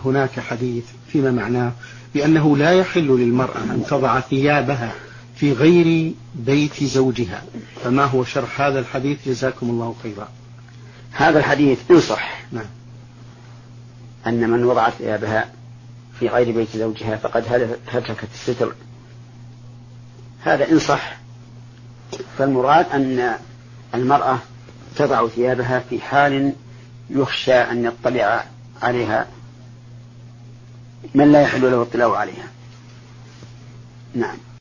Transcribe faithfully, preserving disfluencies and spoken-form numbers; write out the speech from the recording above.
هناك حديث فيما معناه بأنه لا يحل للمرأة أن تضع ثيابها في غير بيت زوجها، فما هو شرح هذا الحديث جزاكم الله خيرا؟ هذا الحديث إن صح نعم. أن من وضعت ثيابها في غير بيت زوجها فقد هتكت الستر، هذا إن صح. فالمراد أن المرأة تضع ثيابها في حال يخشى أن يطلع عليها من لا يحل له الاطلاع عليها. نعم.